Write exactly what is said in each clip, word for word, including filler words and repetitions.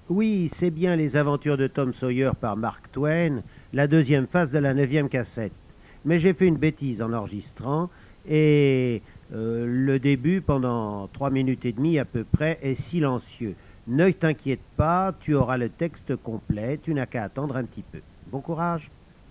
Oui, c'est bien Les Aventures de Tom Sawyer par Mark Twain, la deuxième phase de la neuvième cassette. Mais j'ai fait une bêtise en enregistrant et euh, le début, pendant trois minutes et demie à peu près, est silencieux. Ne t'inquiète pas, tu auras le texte complet, tu n'as qu'à attendre un petit peu. Bon courage.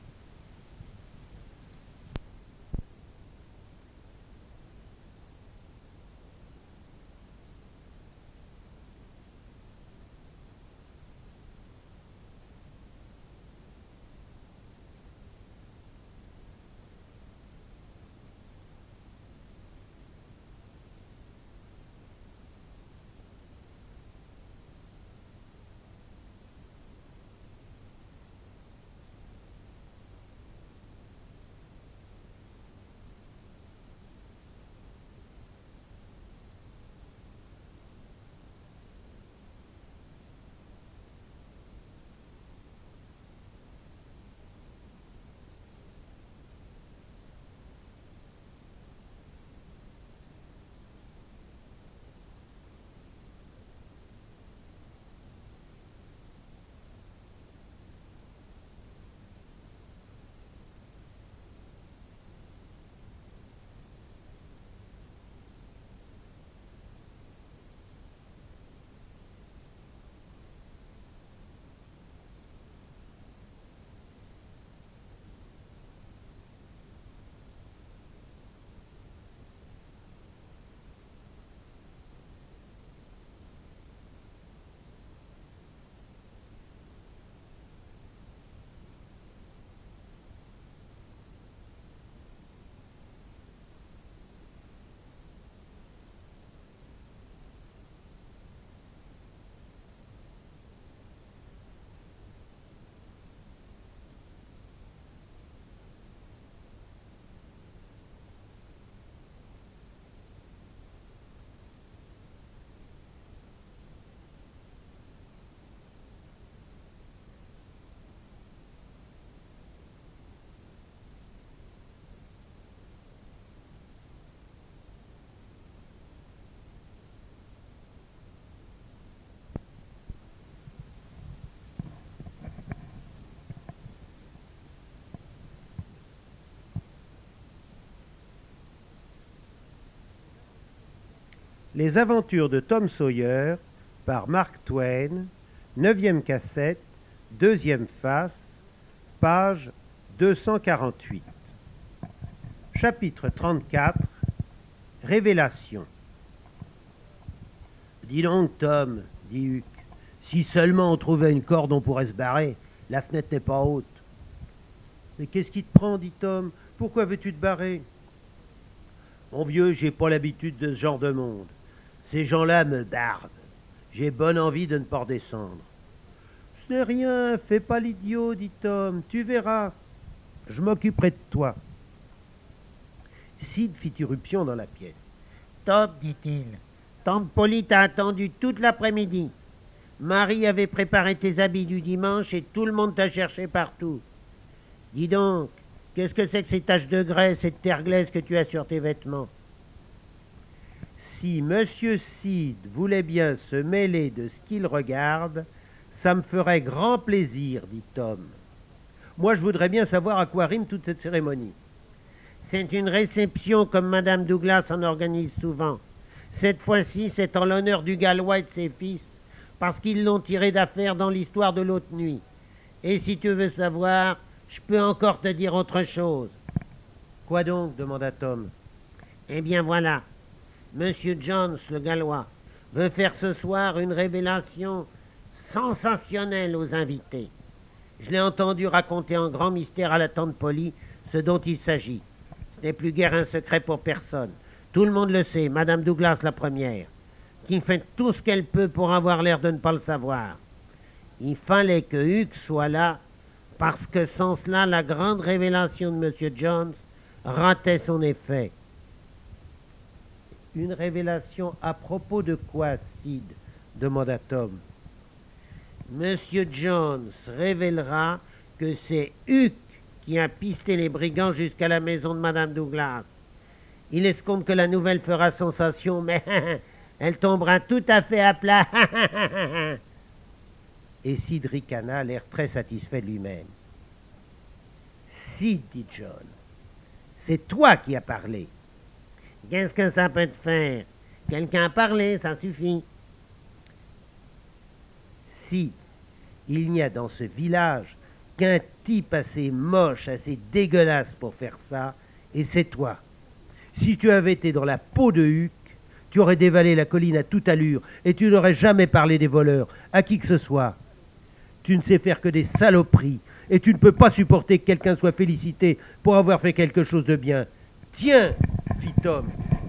Les Aventures de Tom Sawyer par Mark Twain, neuvième cassette, deuxième face, page deux cent quarante-huit. Chapitre trente-quatre. Révélation. Dis donc, Tom, dit Huck, si seulement on trouvait une corde, on pourrait se barrer. La fenêtre n'est pas haute. Mais qu'est-ce qui te prend, dit Tom? Pourquoi veux-tu te barrer? Mon vieux, j'ai pas l'habitude de ce genre de monde. Ces gens-là me bardent. J'ai bonne envie de ne pas redescendre. Ce n'est rien, fais pas l'idiot, dit Tom, tu verras. Je m'occuperai de toi. Sid fit irruption dans la pièce. Tom, dit-il, tante Polly t'a attendu toute l'après-midi. Marie avait préparé tes habits du dimanche et tout le monde t'a cherché partout. Dis donc, qu'est-ce que c'est que ces taches de graisse et de terre glaise que tu as sur tes vêtements? Si Monsieur Sid voulait bien se mêler de ce qu'il regarde, ça me ferait grand plaisir, dit Tom. Moi, je voudrais bien savoir à quoi rime toute cette cérémonie. C'est une réception comme Madame Douglas en organise souvent. Cette fois-ci, c'est en l'honneur du Gallois et de ses fils, parce qu'ils l'ont tiré d'affaire dans l'histoire de l'autre nuit. Et si tu veux savoir, je peux encore te dire autre chose. Quoi donc? Demanda Tom. Eh bien voilà, Monsieur Jones, le Gallois, veut faire ce soir une révélation sensationnelle aux invités. Je l'ai entendu raconter en grand mystère à la tante Polly ce dont il s'agit. Ce n'est plus guère un secret pour personne. Tout le monde le sait, Madame Douglas la première, qui fait tout ce qu'elle peut pour avoir l'air de ne pas le savoir. Il fallait que Huck soit là, parce que sans cela, la grande révélation de Monsieur Jones ratait son effet. Une révélation à propos de quoi, Sid? Demanda Tom. Monsieur Jones révélera que c'est Huck qui a pisté les brigands jusqu'à la maison de Madame Douglas. Il escompte que la nouvelle fera sensation, mais elle tombera tout à fait à plat. Et Sid ricana, l'air très satisfait de lui-même. Sid, dit John, c'est toi qui as parlé. Qu'est-ce que ça peut te faire? Quelqu'un a parlé, ça suffit. Sid, il n'y a dans ce village qu'un type assez moche, assez dégueulasse pour faire ça, et c'est toi. Si tu avais été dans la peau de Huck, tu aurais dévalé la colline à toute allure, et tu n'aurais jamais parlé des voleurs, à qui que ce soit. Tu ne sais faire que des saloperies, et tu ne peux pas supporter que quelqu'un soit félicité pour avoir fait quelque chose de bien. Tiens, fit Tom,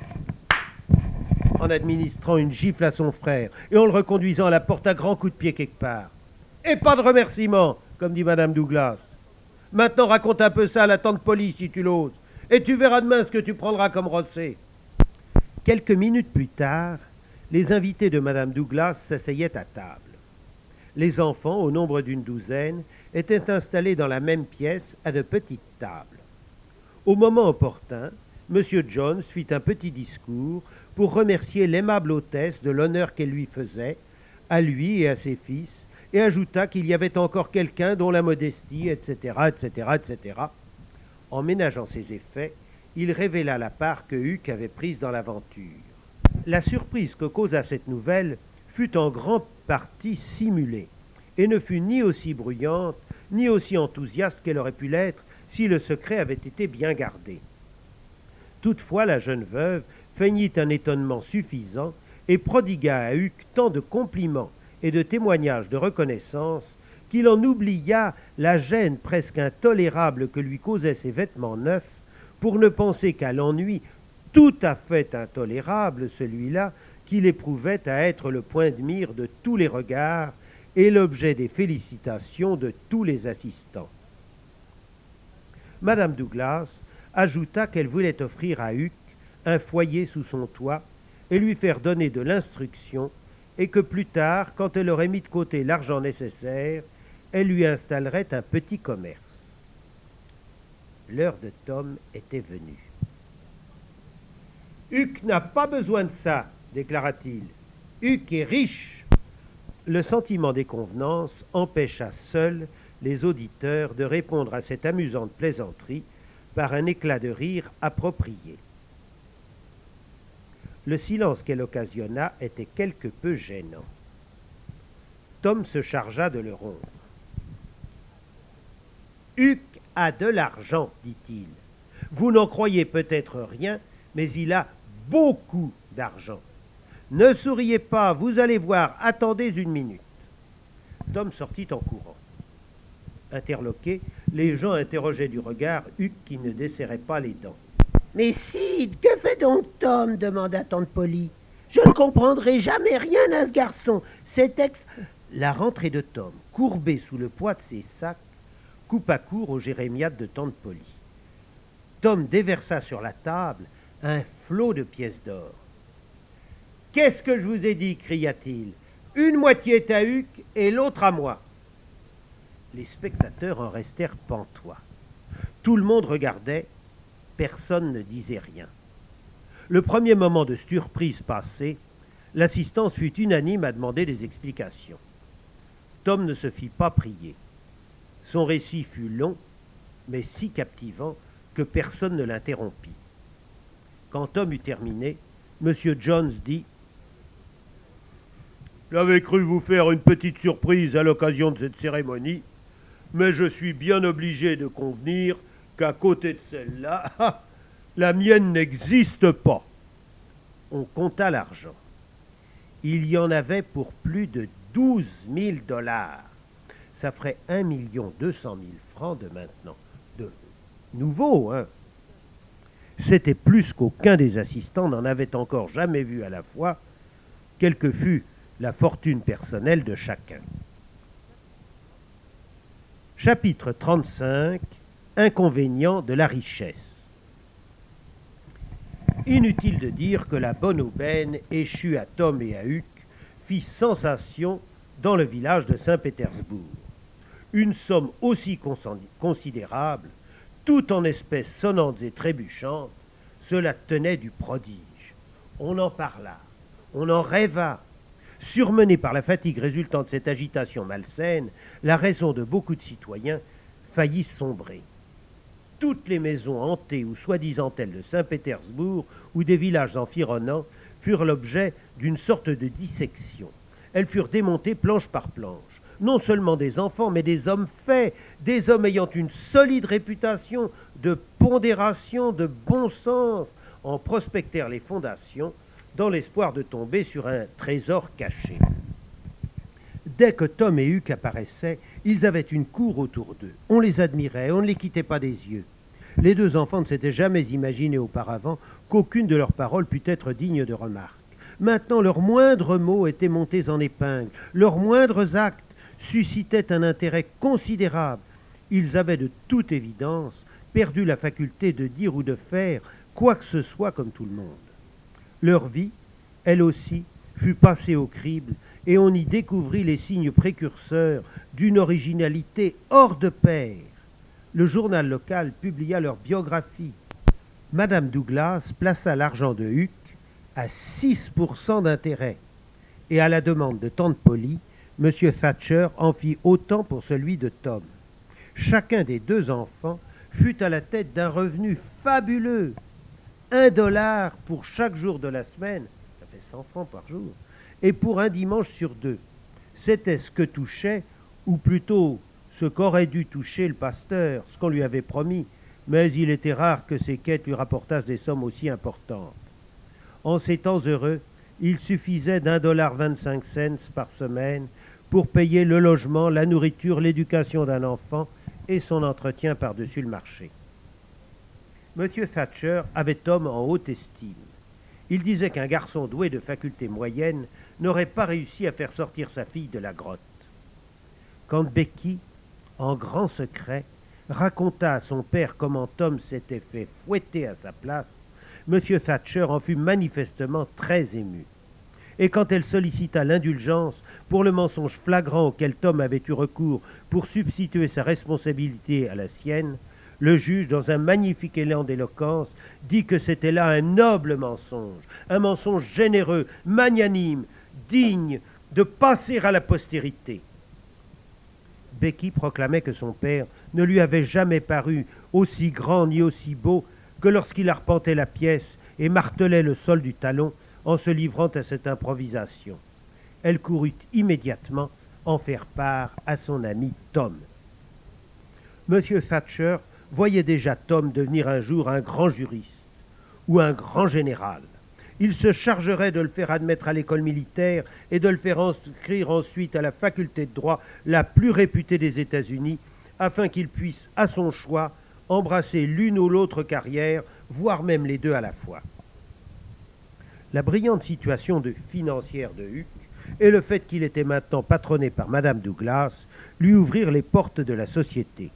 en administrant une gifle à son frère, et en le reconduisant à la porte à grands coups de pied quelque part. Et pas de remerciements, comme dit Madame Douglas. Maintenant, raconte un peu ça à la tante Polly, si tu l'oses, et tu verras demain ce que tu prendras comme rossé. Quelques minutes plus tard, les invités de Madame Douglas s'asseyaient à table. Les enfants, au nombre d'une douzaine, étaient installés dans la même pièce à de petites tables. Au moment opportun, M. Jones fit un petit discours pour remercier l'aimable hôtesse de l'honneur qu'elle lui faisait, à lui et à ses fils, et ajouta qu'il y avait encore quelqu'un dont la modestie, et cetera, et cetera, et cetera. En ménageant ses effets, il révéla la part que Huck avait prise dans l'aventure. La surprise que causa cette nouvelle fut en grande partie simulée, et ne fut ni aussi bruyante, ni aussi enthousiaste qu'elle aurait pu l'être si le secret avait été bien gardé. Toutefois, la jeune veuve feignit un étonnement suffisant et prodigua à Huck tant de compliments et de témoignages de reconnaissance qu'il en oublia la gêne presque intolérable que lui causaient ses vêtements neufs pour ne penser qu'à l'ennui tout à fait intolérable, celui-là, qu'il éprouvait à être le point de mire de tous les regards et l'objet des félicitations de tous les assistants. Madame Douglas ajouta qu'elle voulait offrir à Huck un foyer sous son toit et lui faire donner de l'instruction, et que plus tard, quand elle aurait mis de côté l'argent nécessaire, elle lui installerait un petit commerce. L'heure de Tom était venue. « Huck n'a pas besoin de ça, déclara-t-il. Huck est riche. » Le sentiment des convenances empêcha seul les auditeurs de répondre à cette amusante plaisanterie par un éclat de rire approprié. Le silence qu'elle occasionna était quelque peu gênant. Tom se chargea de le rompre. « Huck a de l'argent, dit-il. Vous n'en croyez peut-être rien, mais il a beaucoup d'argent. Ne souriez pas, vous allez voir, attendez une minute. » Tom sortit en courant. Interloqués, les gens interrogeaient du regard Huck qui ne desserrait pas les dents. « Mais Sid, que fait donc Tom ?» demanda tante Polly. « Je ne comprendrai jamais rien à ce garçon. C'est ex... » La rentrée de Tom, courbé sous le poids de ses sacs, coupa court aux jérémiades de tante Polly. Tom déversa sur la table un flot de pièces d'or. « Qu'est-ce que je vous ai dit » cria-t-il. « Une moitié est à Huck et l'autre à moi. » Les spectateurs en restèrent pantois. Tout le monde regardait, personne ne disait rien. Le premier moment de surprise passé, l'assistance fut unanime à demander des explications. Tom ne se fit pas prier. Son récit fut long, mais si captivant que personne ne l'interrompit. Quand Tom eut terminé, M. Jones dit « J'avais cru vous faire une petite surprise à l'occasion de cette cérémonie, mais je suis bien obligé de convenir qu'à côté de celle-là, la mienne n'existe pas. » On compta l'argent. Il y en avait pour plus de douze mille dollars. Ça ferait un million deux cent mille francs de maintenant. De nouveau, hein? C'était plus qu'aucun des assistants n'en avait encore jamais vu à la fois, quelle que fût la fortune personnelle de chacun. Chapitre trente-cinq. Inconvénients de la richesse. Inutile de dire que la bonne aubaine échue à Tom et à Huck fit sensation dans le village de Saint-Pétersbourg. Une somme aussi considérable, tout en espèces sonnantes et trébuchantes, cela tenait du prodige. On en parla, on en rêva. Surmenée par la fatigue résultant de cette agitation malsaine, la raison de beaucoup de citoyens faillit sombrer. Toutes les maisons hantées ou soi-disant telles de Saint-Pétersbourg ou des villages environnants furent l'objet d'une sorte de dissection. Elles furent démontées planche par planche. Non seulement des enfants, mais des hommes faits, des hommes ayant une solide réputation de pondération, de bon sens, en prospectèrent les fondations dans l'espoir de tomber sur un trésor caché. Dès que Tom et Huck apparaissaient, ils avaient une cour autour d'eux. On les admirait, on ne les quittait pas des yeux. Les deux enfants ne s'étaient jamais imaginé auparavant qu'aucune de leurs paroles pût être digne de remarque. Maintenant, leurs moindres mots étaient montés en épingle, leurs moindres actes suscitaient un intérêt considérable. Ils avaient de toute évidence perdu la faculté de dire ou de faire quoi que ce soit comme tout le monde. Leur vie, elle aussi, fut passée au crible, et on y découvrit les signes précurseurs d'une originalité hors de pair. Le journal local publia leur biographie. Madame Douglas plaça l'argent de Huck à six pour cent d'intérêt, et à la demande de tante Polly, M. Thatcher en fit autant pour celui de Tom. Chacun des deux enfants fut à la tête d'un revenu fabuleux. Un dollar pour chaque jour de la semaine, ça fait cent francs par jour, et pour un dimanche sur deux. C'était ce que touchait, ou plutôt ce qu'aurait dû toucher le pasteur, ce qu'on lui avait promis, mais il était rare que ses quêtes lui rapportassent des sommes aussi importantes. En ces temps heureux, il suffisait d'un dollar vingt-cinq cents par semaine pour payer le logement, la nourriture, l'éducation d'un enfant et son entretien par-dessus le marché. M. Thatcher avait Tom en haute estime. Il disait qu'un garçon doué de facultés moyennes n'aurait pas réussi à faire sortir sa fille de la grotte. Quand Becky, en grand secret, raconta à son père comment Tom s'était fait fouetter à sa place, M. Thatcher en fut manifestement très ému. Et quand elle sollicita l'indulgence pour le mensonge flagrant auquel Tom avait eu recours pour substituer sa responsabilité à la sienne, le juge, dans un magnifique élan d'éloquence, dit que c'était là un noble mensonge, un mensonge généreux, magnanime, digne de passer à la postérité. Becky proclamait que son père ne lui avait jamais paru aussi grand ni aussi beau que lorsqu'il arpentait la pièce et martelait le sol du talon en se livrant à cette improvisation. Elle courut immédiatement en faire part à son ami Tom. M. Thatcher voyait déjà Tom devenir un jour un grand juriste ou un grand général. Il se chargerait de le faire admettre à l'école militaire et de le faire inscrire ensuite à la faculté de droit la plus réputée des États-Unis, afin qu'il puisse, à son choix, embrasser l'une ou l'autre carrière, voire même les deux à la fois. La brillante situation de financière de Huck et le fait qu'il était maintenant patronné par Madame Douglas lui ouvrirent les portes de la société.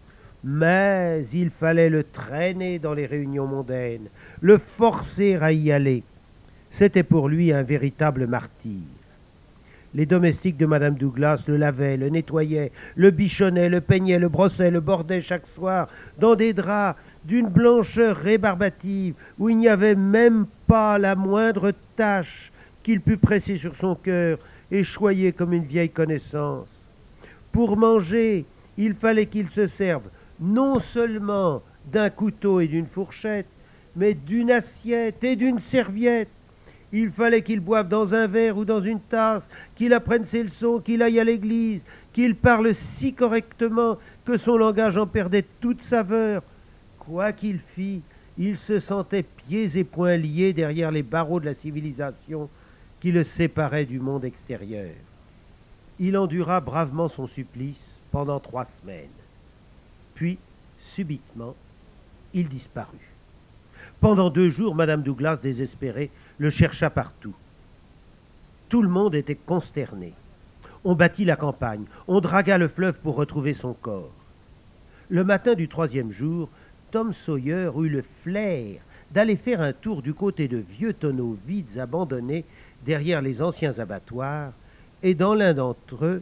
Mais il fallait le traîner dans les réunions mondaines, le forcer à y aller. C'était pour lui un véritable martyr. Les domestiques de Madame Douglas le lavaient, le nettoyaient, le bichonnaient, le peignaient, le brossaient, le bordaient chaque soir dans des draps d'une blancheur rébarbative où il n'y avait même pas la moindre tache qu'il pût presser sur son cœur et choyer comme une vieille connaissance. Pour manger, il fallait qu'il se serve non seulement d'un couteau et d'une fourchette, mais d'une assiette et d'une serviette. Il fallait qu'il boive dans un verre ou dans une tasse, qu'il apprenne ses leçons, qu'il aille à l'église, qu'il parle si correctement que son langage en perdait toute saveur. Quoi qu'il fît, il se sentait pieds et poings liés derrière les barreaux de la civilisation qui le séparaient du monde extérieur. Il endura bravement son supplice pendant trois semaines. Puis, subitement, il disparut. Pendant deux jours, Madame Douglas, désespérée, le chercha partout. Tout le monde était consterné. On battit la campagne, on dragua le fleuve pour retrouver son corps. Le matin du troisième jour, Tom Sawyer eut le flair d'aller faire un tour du côté de vieux tonneaux vides abandonnés derrière les anciens abattoirs, et dans l'un d'entre eux,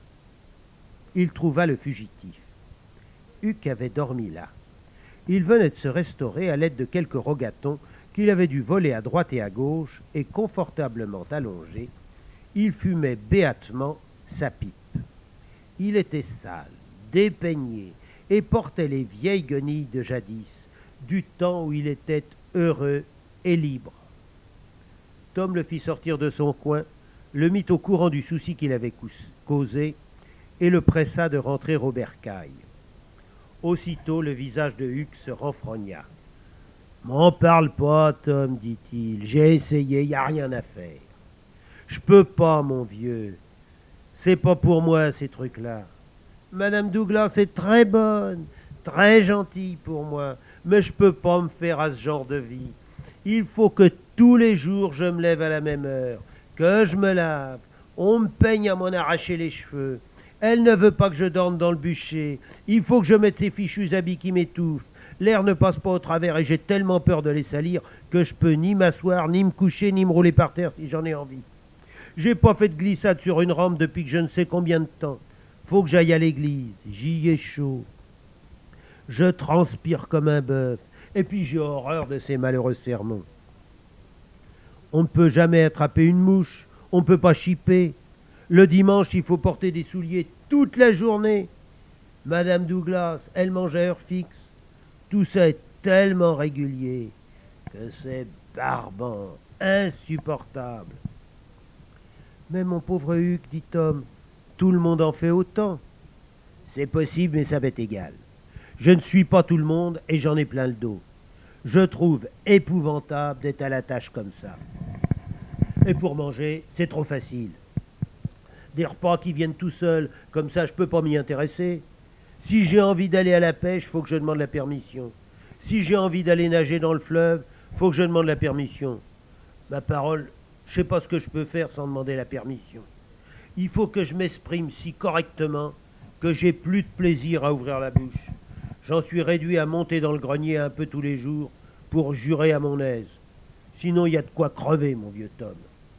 il trouva le fugitif. Huck avait dormi là. Il venait de se restaurer à l'aide de quelques rogatons qu'il avait dû voler à droite et à gauche, et confortablement allongé, Il fumait béatement sa pipe. Il était sale, dépeigné, et portait les vieilles guenilles de jadis, du temps où il était heureux et libre. Tom le fit sortir de son coin, le mit au courant du souci qu'il avait causé, et le pressa de rentrer au bercail. Aussitôt, le visage de Hugues se renfrogna. « M'en parle pas, Tom, dit-il. J'ai essayé, y a rien à faire. Je peux pas, mon vieux. C'est pas pour moi, ces trucs-là. Madame Douglas est très bonne, très gentille pour moi, mais je peux pas me faire à ce genre de vie. Il faut que tous les jours je me lève à la même heure, que je me lave, on me peigne à m'en arracher les cheveux. Elle ne veut pas que je dorme dans le bûcher. Il faut que je mette ces fichus habits qui m'étouffent. L'air ne passe pas au travers et j'ai tellement peur de les salir que je peux ni m'asseoir, ni me coucher, ni me rouler par terre si j'en ai envie. J'ai pas fait de glissade sur une rampe depuis que je ne sais combien de temps. Faut que j'aille à l'église, j'y ai chaud. Je transpire comme un bœuf, et puis j'ai horreur de ces malheureux sermons. On ne peut jamais attraper une mouche, on ne peut pas chipper. Le dimanche, il faut porter des souliers toute la journée. Madame Douglas, elle mange à heure fixe. Tout ça est tellement régulier que c'est barbant, insupportable. Mais mon pauvre Hugues, dit Tom, tout le monde en fait autant. C'est possible, mais ça m'est égal. Je ne suis pas tout le monde et j'en ai plein le dos. Je trouve épouvantable d'être à la tâche comme ça. Et pour manger, c'est trop facile. Des repas qui viennent tout seuls, comme ça je peux pas m'y intéresser. Si j'ai envie d'aller à la pêche, faut que je demande la permission. Si j'ai envie d'aller nager dans le fleuve, faut que je demande la permission. Ma parole, je sais pas ce que je peux faire sans demander la permission. Il faut que je m'exprime si correctement que j'ai plus de plaisir à ouvrir la bouche. J'en suis réduit à monter dans le grenier un peu tous les jours pour jurer à mon aise. Sinon, il y a de quoi crever, mon vieux Tom.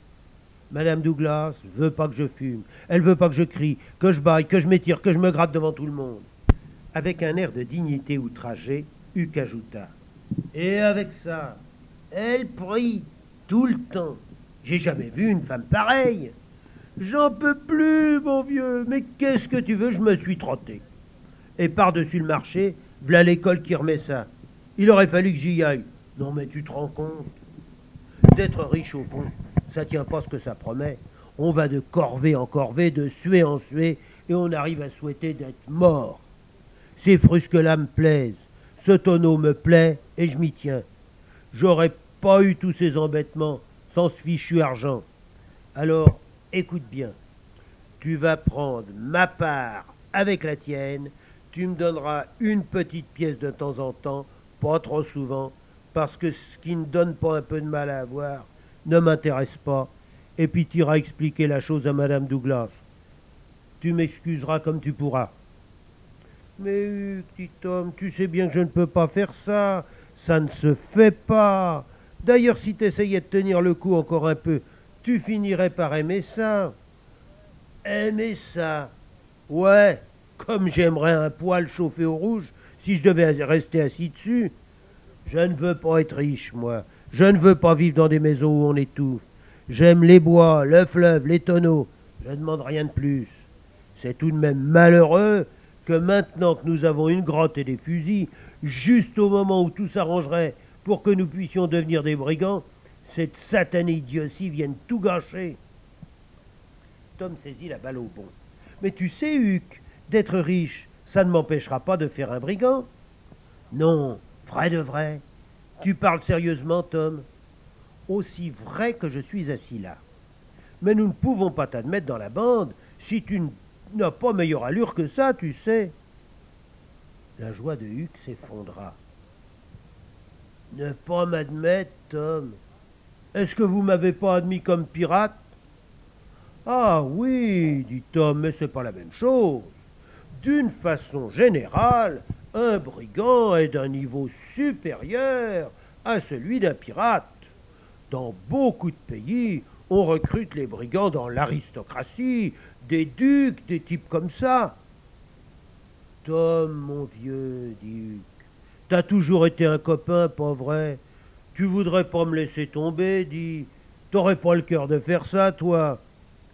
Madame Douglas veut pas que je fume. Elle veut pas que je crie, que je baille, que je m'étire, que je me gratte devant tout le monde. Avec un air de dignité outragée, Hugues ajouta. Et avec ça, elle prie tout le temps. J'ai jamais vu une femme pareille. J'en peux plus, mon vieux. Mais qu'est-ce que tu veux, je me suis trotté. Et par-dessus le marché, v'là l'école qui remet ça. Il aurait fallu que j'y aille. Non mais tu te rends compte? D'être riche au fond, ça tient pas ce que ça promet. On va de corvée en corvée, de suée en suée, et on arrive à souhaiter d'être mort. Ces frusques-là me plaisent. Ce tonneau me plaît, et je m'y tiens. J'aurais pas eu tous ces embêtements sans ce fichu argent. Alors, écoute bien. Tu vas prendre ma part avec la tienne. Tu me donneras une petite pièce de temps en temps, pas trop souvent, parce que ce qui ne donne pas un peu de mal à avoir ne m'intéresse pas. Et puis tu iras expliquer la chose à Madame Douglas. Tu m'excuseras comme tu pourras. Mais Hugues, dit Tom, tu sais bien que je ne peux pas faire ça. Ça ne se fait pas. D'ailleurs, si tu essayais de tenir le coup encore un peu, tu finirais par aimer ça. Aimer ça? Ouais, comme j'aimerais un poil chauffé au rouge si je devais rester assis dessus. Je ne veux pas être riche, moi. Je ne veux pas vivre dans des maisons où on étouffe. J'aime les bois, le fleuve, les tonneaux. Je ne demande rien de plus. C'est tout de même malheureux que maintenant que nous avons une grotte et des fusils, juste au moment où tout s'arrangerait pour que nous puissions devenir des brigands, cette satanée idiotie vienne tout gâcher. Tom saisit la balle au bond. Mais tu sais, Hugues, d'être riche, ça ne m'empêchera pas de faire un brigand. Non, vrai de vrai. Tu parles sérieusement, Tom? Aussi vrai que je suis assis là. Mais nous ne pouvons pas t'admettre dans la bande si tu n'as pas meilleure allure que ça, tu sais. La joie de Hugues s'effondra. Ne pas m'admettre, Tom? Est-ce que vous m'avez pas admis comme pirate? Ah oui, dit Tom, mais c'est pas la même chose. D'une façon générale, un brigand est d'un niveau supérieur à celui d'un pirate. Dans beaucoup de pays, on recrute les brigands dans l'aristocratie, des ducs, des types comme ça. Tom, mon vieux, dit Hugues, t'as toujours été un copain, pas vrai? Tu voudrais pas me laisser tomber, dit. T'aurais pas le cœur de faire ça, toi?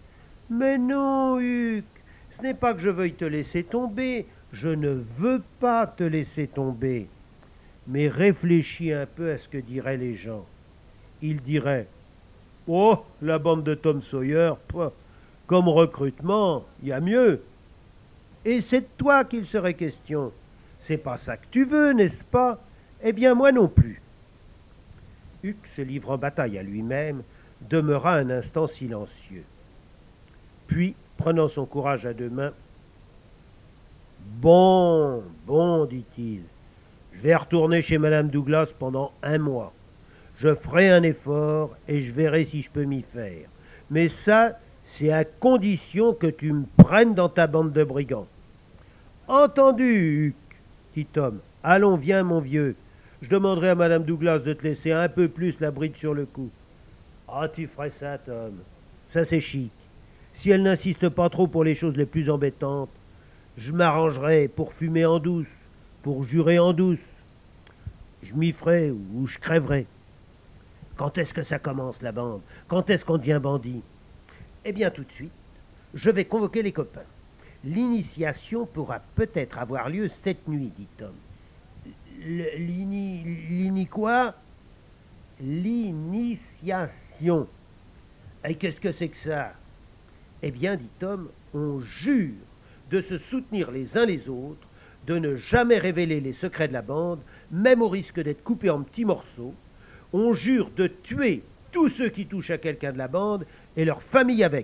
Mais non, Huck, ce n'est pas que je veuille te laisser tomber, je ne veux pas te laisser tomber. Mais réfléchis un peu à ce que diraient les gens. Ils diraient « Oh, la bande de Tom Sawyer, pff, comme recrutement, il y a mieux. » Et c'est de toi qu'il serait question. C'est pas ça que tu veux, n'est-ce pas? Eh bien, moi non plus. Huck, se livrant bataille à lui-même, demeura un instant silencieux. Puis, prenant son courage à deux mains, « Bon, bon, dit-il, je vais retourner chez Madame Douglas pendant un mois. Je ferai un effort et je verrai si je peux m'y faire. Mais ça, c'est à condition que tu me prennes dans ta bande de brigands. »« Entendu, Huck, dit Tom. Allons, viens, mon vieux. Je demanderai à Madame Douglas de te laisser un peu plus la bride sur le cou. »« Ah, tu ferais ça, Tom. Ça, c'est chic. Si elle n'insiste pas trop pour les choses les plus embêtantes, je m'arrangerai pour fumer en douce, pour jurer en douce. Je m'y ferai ou je crèverai. Quand est-ce que ça commence, la bande? Quand est-ce qu'on devient bandit? Eh bien, tout de suite, je vais convoquer les copains. L'initiation pourra peut-être avoir lieu cette nuit, dit Tom. L'ini... L'ini quoi? L'initiation. Et qu'est-ce que c'est que ça? Eh bien, dit Tom, on jure de se soutenir les uns les autres, de ne jamais révéler les secrets de la bande, même au risque d'être coupé en petits morceaux. On jure de tuer tous ceux qui touchent à quelqu'un de la bande et leur famille avec.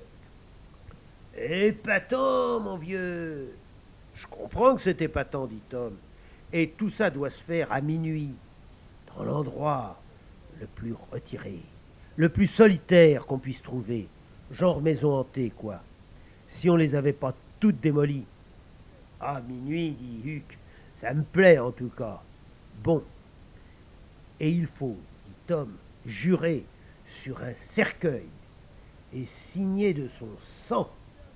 Épatant, mon vieux. Je comprends que c'est épatant, dit Tom. Et tout ça doit se faire à minuit, dans l'endroit le plus retiré, le plus solitaire qu'on puisse trouver. Genre maison hantée, quoi. Si on les avait pas toutes démolies. Ah, minuit, dit Huck, ça me plaît en tout cas. Bon. Et il faut, dit Tom, jurer sur un cercueil et signer de son sang.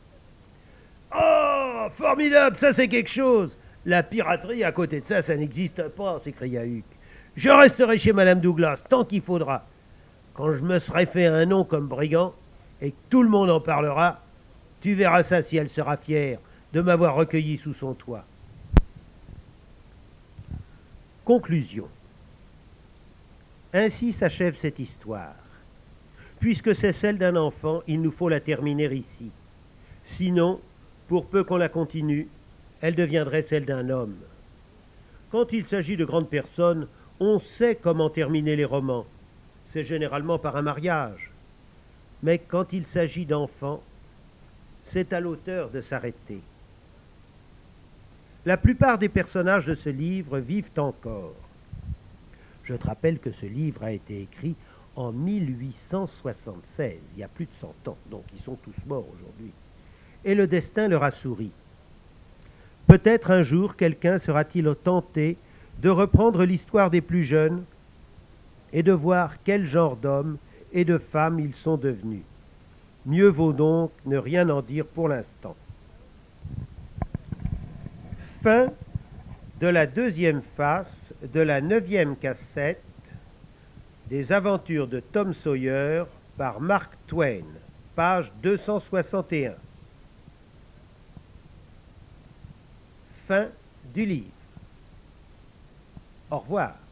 Oh, formidable, ça c'est quelque chose. La piraterie, à côté de ça, ça n'existe pas, s'écria Huck. Je resterai chez Madame Douglas tant qu'il faudra. Quand je me serai fait un nom comme brigand et que tout le monde en parlera, tu verras ça si elle sera fière de m'avoir recueilli sous son toit. Conclusion. Ainsi s'achève cette histoire. Puisque c'est celle d'un enfant, il nous faut la terminer ici. Sinon, pour peu qu'on la continue, elle deviendrait celle d'un homme. Quand il s'agit de grandes personnes, on sait comment terminer les romans. C'est généralement par un mariage. Mais quand il s'agit d'enfants, c'est à l'auteur de s'arrêter. La plupart des personnages de ce livre vivent encore. Je te rappelle que ce livre a été écrit en mille huit cent soixante-seize, il y a plus de cent ans, donc ils sont tous morts aujourd'hui. Et le destin leur a souri. Peut-être un jour, quelqu'un sera-t-il tenté de reprendre l'histoire des plus jeunes et de voir quel genre d'hommes et de femmes ils sont devenus. Mieux vaut donc ne rien en dire pour l'instant. Fin de la deuxième face de la neuvième cassette des aventures de Tom Sawyer par Mark Twain, page deux cent soixante et un. Fin du livre. Au revoir.